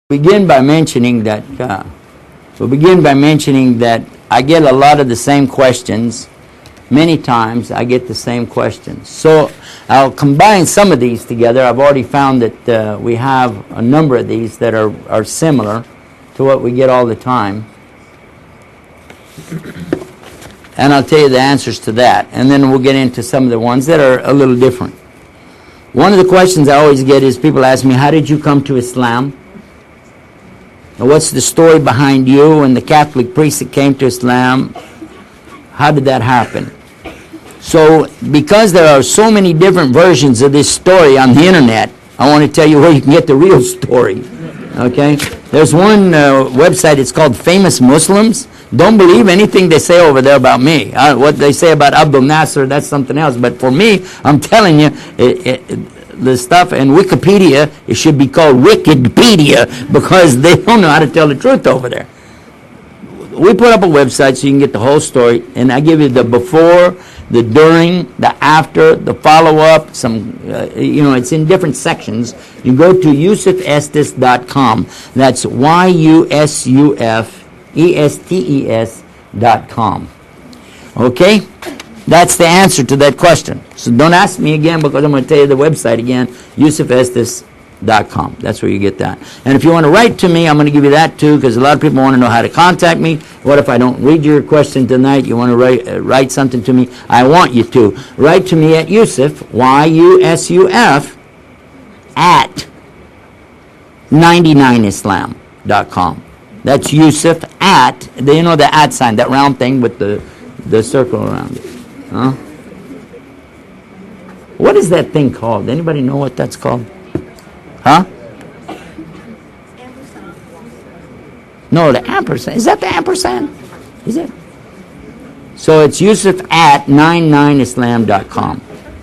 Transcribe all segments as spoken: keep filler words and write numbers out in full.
begin by mentioning that uh, we'll begin by mentioning that I get a lot of the same questions. Many times I get the same questions. So I'll combine some of these together. I've already found that uh, we have a number of these that are, are similar to what we get all the time. And I'll tell you the answers to that. And then we'll get into some of the ones that are a little different. One of the questions I always get is people ask me, how did you come to Islam? What's the story behind you and the Catholic priest that came to Islam? How did that happen? So, because there are so many different versions of this story on the internet, I want to tell you where you can get the real story. Okay? There's one uh, website, it's called Famous Muslims. Don't believe anything they say over there about me. Uh, what they say about Abdul Nasser, that's something else. But for me, I'm telling you, it, it, the stuff in Wikipedia, it should be called Wikipedia because they don't know how to tell the truth over there. We put up a website so you can get the whole story, and I give you the before, the during, the after, the follow-up, some, uh, you know, it's in different sections. You go to yusuf estes dot com. That's Y U S U F E S T E S dot com. Okay? That's the answer to that question. So don't ask me again because I'm going to tell you the website again, yusuf estes dot com. That's where you get that. And if you want to write to me, I'm going to give you that too because a lot of people want to know how to contact me. What if I don't read your question tonight? You want to write, uh, write something to me? I want you to. Write to me at Yusuf, Y U S U F, at ninety-nine islam dot com. That's Yusuf at, you know the at sign, that round thing with the, the circle around it. Huh? What is that thing called? Anybody know what that's called? Huh? No, the ampersand. Is that the ampersand? Is it? So it's Yusuf at ninety-nine islam dot com.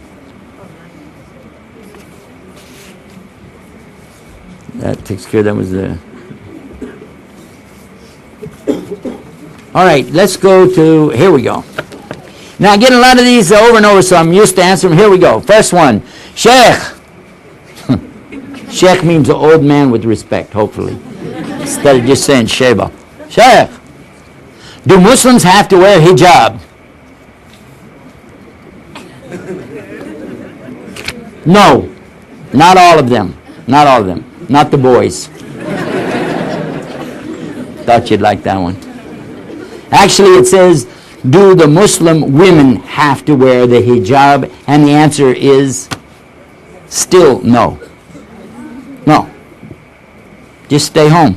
That takes care of that was the... All right, let's go to, here we go. Now, I get a lot of these over and over, so I'm used to answering. Here we go. First one, Sheikh. Sheikh means an old man with respect, hopefully, instead of just saying Sheba. Sheikh, do Muslims have to wear hijab? No, not all of them. Not all of them. Not the boys. Thought you'd like that one. Actually, it says, do the Muslim women have to wear the hijab? And the answer is still no. No. Just stay home.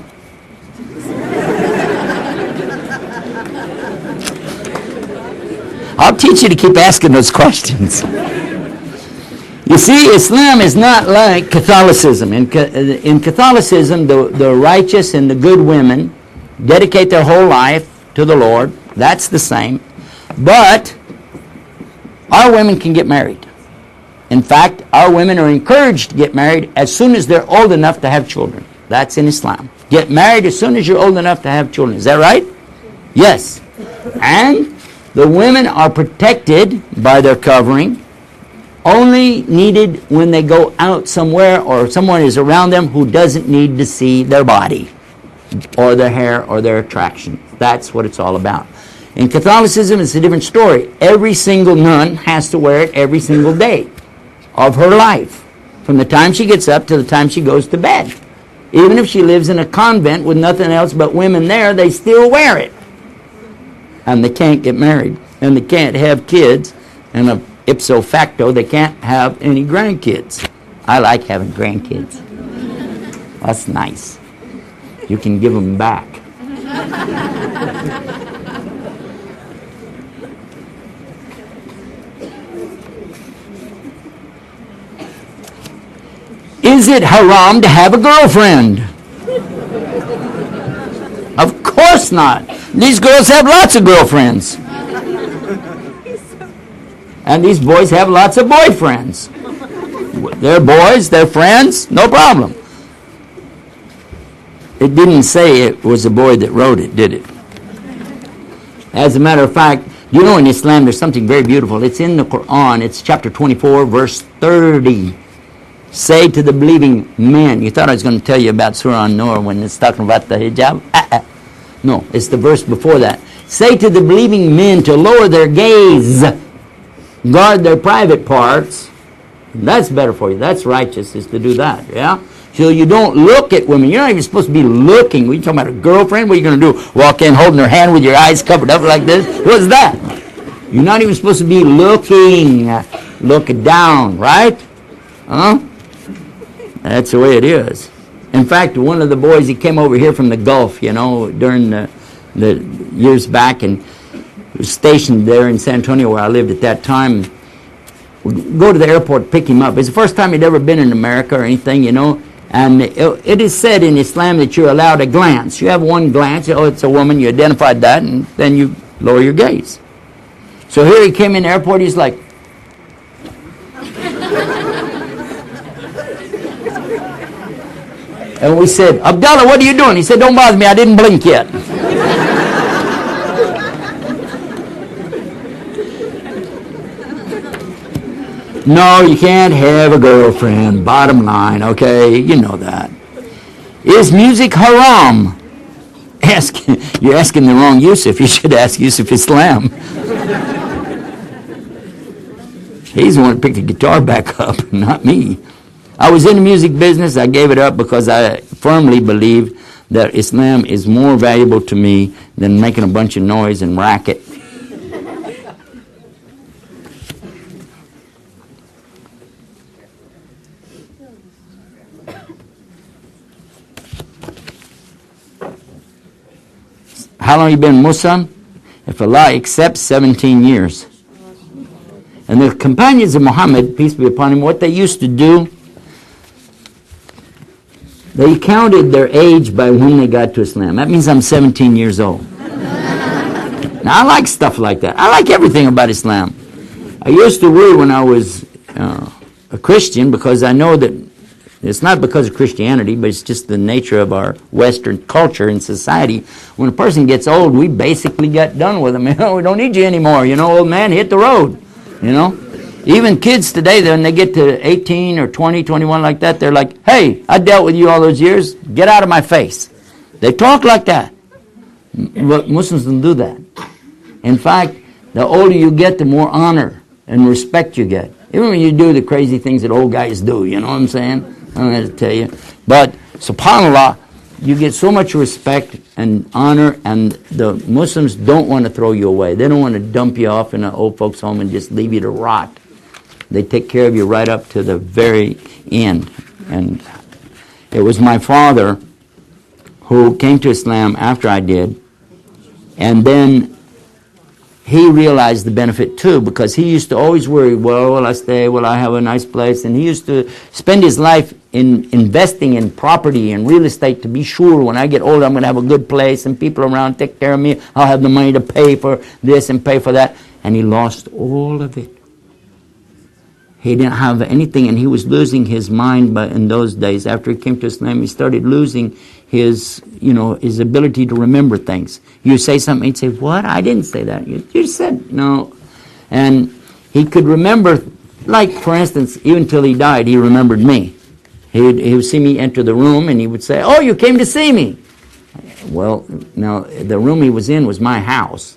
I'll teach you to keep asking those questions. You see, Islam is not like Catholicism. In, in Catholicism, the, the righteous and the good women dedicate their whole life to the Lord. That's the same. But our women can get married. In fact, our women are encouraged to get married as soon as they're old enough to have children. That's in Islam. Get married as soon as you're old enough to have children. Is that right? Yes. And the women are protected by their covering, only needed when they go out somewhere or someone is around them who doesn't need to see their body or their hair or their attraction. That's what it's all about. In Catholicism, it's a different story. Every single nun has to wear it every single day of her life, from the time she gets up to the time she goes to bed. Even if she lives in a convent with nothing else but women there, they still wear it. And they can't get married. And they can't have kids. And uh, ipso facto, they can't have any grandkids. I like having grandkids. That's nice. You can give them back. Is it haram to have a girlfriend? Of course not. These girls have lots of girlfriends. And these boys have lots of boyfriends. They're boys, they're friends, no problem. It didn't say it was a boy that wrote it, did it? As a matter of fact, you know in Islam there's something very beautiful. It's in the Quran. It's chapter twenty-four, verse thirty. Say to the believing men. You thought I was going to tell you about Surah An-Nur when it's talking about the hijab? Uh-uh. No, it's the verse before that. Say to the believing men to lower their gaze, guard their private parts. That's better for you. That's righteous, is to do that, yeah? So you don't look at women. You're not even supposed to be looking. What are you talking about, a girlfriend? What are you going to do? Walk in holding her hand with your eyes covered up like this? What's that? You're not even supposed to be looking. Look down, right? Huh? That's the way it is. In fact, one of the boys, he came over here from the Gulf, you know, during the, the years back, and was stationed there in San Antonio where I lived at that time. We'd go to the airport, pick him up. It's the first time he'd ever been in America or anything, you know. And it, it is said in Islam that you're allowed a glance. You have one glance, oh, it's a woman, you identified that, and then you lower your gaze. So here he came in the airport, he's like, and we said, Abdullah, what are you doing? He said, don't bother me, I didn't blink yet. No, you can't have a girlfriend, bottom line, okay? You know that. Is music haram? Ask, you're asking the wrong Yusuf. You should ask Yusuf Islam. He's the one who picked the guitar back up, not me. I was in the music business. I gave it up because I firmly believe that Islam is more valuable to me than making a bunch of noise and racket. How long have you been Muslim? If Allah accepts, seventeen years. And the companions of Muhammad, peace be upon him, what they used to do, they counted their age by when they got to Islam. That means I'm seventeen years old. Now, I like stuff like that. I like everything about Islam. I used to worry when I was uh, a Christian, because I know that it's not because of Christianity, but it's just the nature of our Western culture and society. When a person gets old, we basically got done with them. You know, we don't need you anymore. You know, old man, hit the road. You know, even kids today, when they get to eighteen or twenty, twenty-one like that, they're like, hey, I dealt with you all those years. Get out of my face. They talk like that. But Muslims don't do that. In fact, the older you get, the more honor and respect you get. Even when you do the crazy things that old guys do, you know what I'm saying? I don't have to tell you. But, subhanAllah, you get so much respect and honor, and the Muslims don't want to throw you away. They don't want to dump you off in an old folks' home and just leave you to rot. They take care of you right up to the very end. And it was my father who came to Islam after I did, and then he realized the benefit too, because he used to always worry, well, will I stay, will I have a nice place? And he used to spend his life in investing in property and real estate to be sure when I get older I'm going to have a good place and people around take care of me. I'll have the money to pay for this and pay for that. And he lost all of it. He didn't have anything, and he was losing his mind. But in those days, after he came to Islam, he started losing his, you know, his ability to remember things. You say something, he'd say, what? I didn't say that. You, you said, no. And he could remember, like, for instance, even till he died, he remembered me. He would, he would see me enter the room, and he would say, oh, you came to see me. Well, now, the room he was in was my house.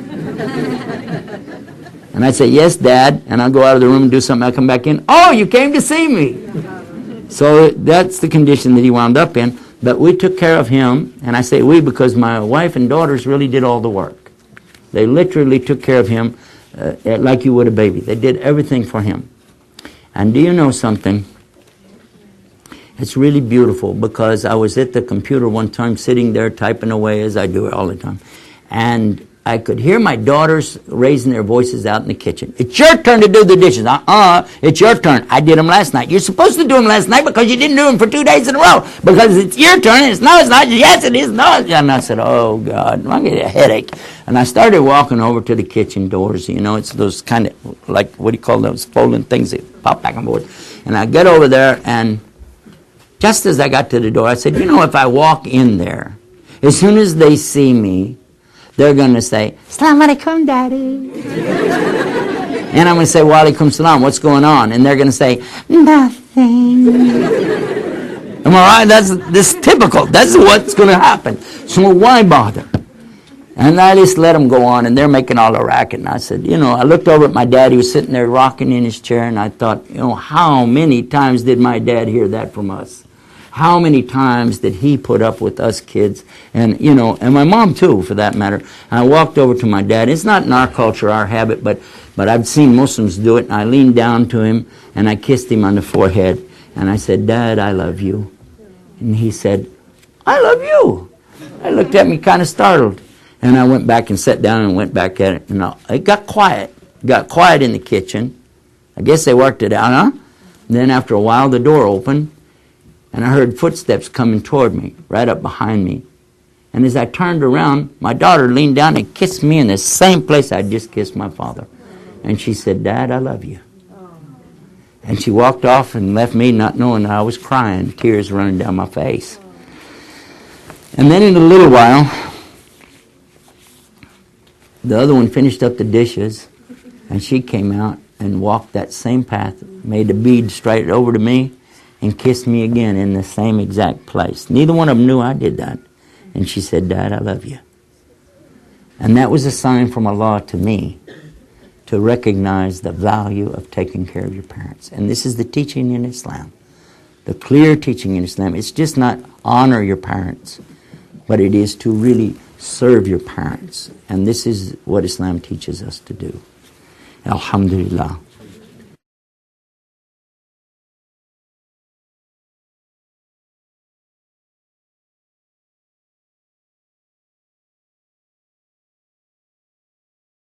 And I'd say, yes, Dad. And I'd go out of the room and do something. I'd come back in. Oh, you came to see me. So that's the condition that he wound up in. But we took care of him. And I say we because my wife and daughters really did all the work. They literally took care of him uh, like you would a baby. They did everything for him. And do you know something? It's really beautiful, because I was at the computer one time sitting there typing away, as I do it all the time. And I could hear my daughters raising their voices out in the kitchen. It's your turn to do the dishes. Uh-uh, it's your turn. I did them last night. You're supposed to do them last night because you didn't do them for two days in a row. Because it's your turn. And it's no, it's not. Yes, it is. No. And I said, oh, God, I'm getting a headache. And I started walking over to the kitchen doors. You know, it's those kind of, like, what do you call those folding things that pop back and forth. And I get over there, and just as I got to the door, I said, you know, if I walk in there, as soon as they see me, they're going to say, Assalamu alaikum, Daddy. And I'm going to say, wa alaikum salam, what's going on? And they're going to say, nothing. Am I right? That's, that's typical. That's what's going to happen. So why bother? And I just let them go on, and they're making all the racket. And I said, you know, I looked over at my dad. He was sitting there rocking in his chair, and I thought, you know, how many times did my dad hear that from us? How many times did he put up with us kids? And, you know, and my mom too, for that matter. And I walked over to my dad. It's not in our culture, our habit, but, but I've seen Muslims do it. And I leaned down to him, and I kissed him on the forehead. And I said, Dad, I love you. And he said, I love you. I looked at me kind of startled. And I went back and sat down and went back at it. And it got quiet. It got quiet in the kitchen. I guess they worked it out, huh? And then after a while, the door opened. And I heard footsteps coming toward me, right up behind me. And as I turned around, my daughter leaned down and kissed me in the same place I just kissed my father. And she said, Dad, I love you. And she walked off and left me not knowing that I was crying, tears running down my face. And then in a little while, the other one finished up the dishes, and she came out and walked that same path, made a bead straight over to me, and kissed me again in the same exact place. Neither one of them knew I did that. And she said, Dad, I love you. And that was a sign from Allah to me to recognize the value of taking care of your parents. And this is the teaching in Islam. The clear teaching in Islam. It's just not honor your parents, but it is to really serve your parents. And this is what Islam teaches us to do. Alhamdulillah.